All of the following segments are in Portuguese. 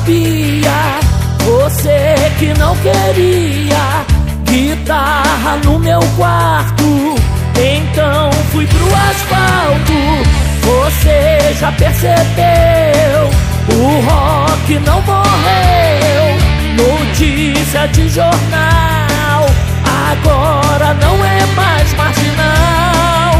sabia, você que não queria guitarra no meu quarto. Então fui pro asfalto, você já percebeu, o rock não morreu. Notícia de jornal, agora não é mais marginal.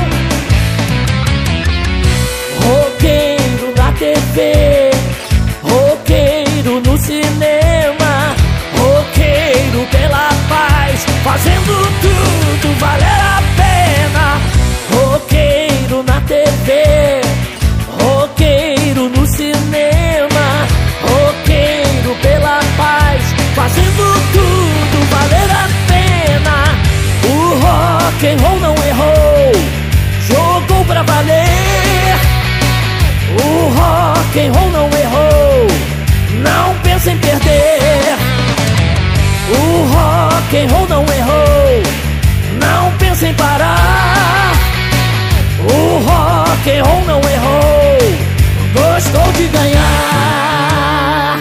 Roqueiro na TV, roqueiro no cinema, roqueiro pela paz, fazendo tudo valer a pena. Roqueiro na TV, roqueiro no cinema, roqueiro pela paz, fazendo tudo valer a pena. O rock and roll não errou, jogou pra valer. O rock and roll não errou, não pensa em perder. O rock and roll não errou, não pensa em parar. O rock and roll não errou, gostou de ganhar.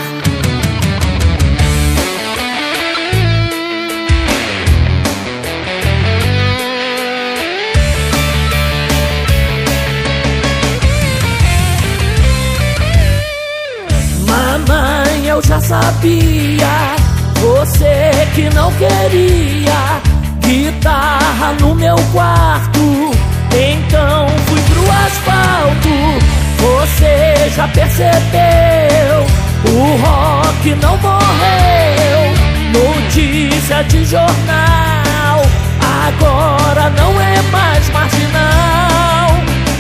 Mamãe, eu já sabia, você que não queria guitarra no meu quarto. Então fui pro asfalto, você já percebeu, o rock não morreu. Notícia de jornal, agora não é mais marginal.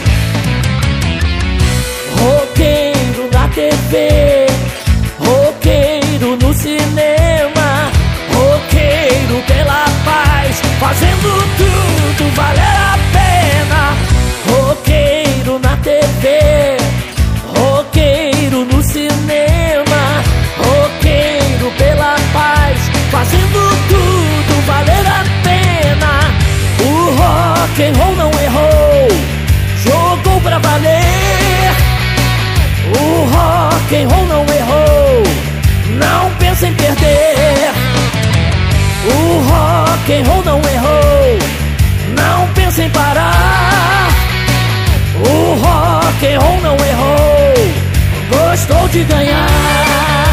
Roqueiro na TV, roqueiro no cinema, roqueiro pela paz, fazendo tudo valer a pena. Roqueiro na TV, roqueiro no cinema, roqueiro pela paz, fazendo tudo valer a pena. O rock and roll não errou, jogou pra valer. O rock and roll não errou, não pensa em perder. O rock and roll não errou, não pensa em parar. O rock and roll não errou, gostou de ganhar.